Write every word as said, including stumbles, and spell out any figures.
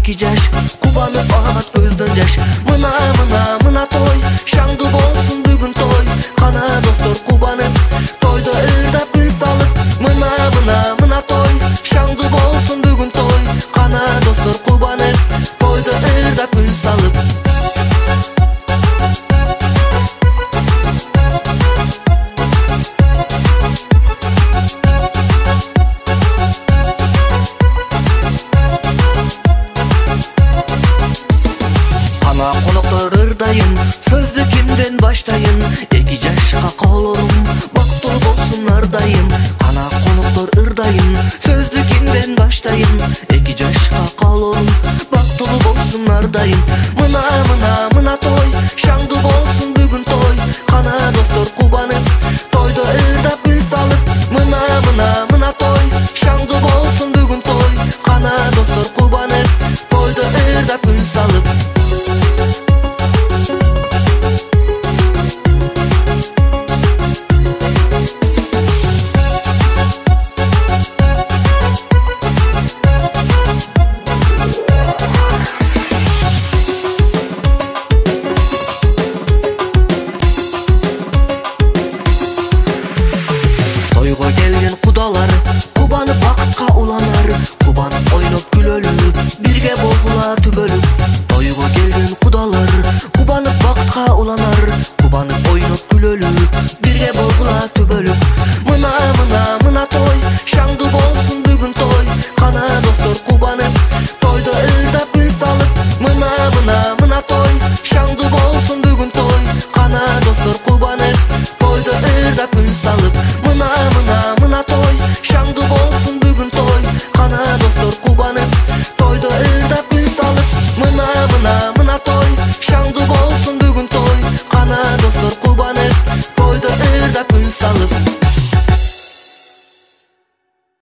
эки жаш кубанып агат көздөн жаш. Мына мына мына той шаңды болсун бүгүн той. Кана достор кубанып тойдо ырдап гүл салып. Мына мына мына той шаңды болсун бүгүн той. Кана достор кубанып тойдо ырдап гүл салып. Ана коноктор ырдайын, сөздү кимден баштайын? Эки жашка колорум бактылуу болсун ардайым. Ана коноктор ырдайын, сөздү кимден баштайын? Эки жашка колорум бактылуу болсун ардайым. Мына мына мына той шаңды болсун бүгүн той. Кана достор кубанып тойдо ырдап гүл салып. Мына мына мына той шаңды болсун бүгүн той. Кана достор кубанып тойдо ырдап гүл салып. Тойго келген кудалар кубанып бакытка уланар. Кубанып ойноп күлөлү бирге болгула түбөлүп. Тойго келген кудалар кубанып бакытка уланар. Кубанып ойноп күлөлү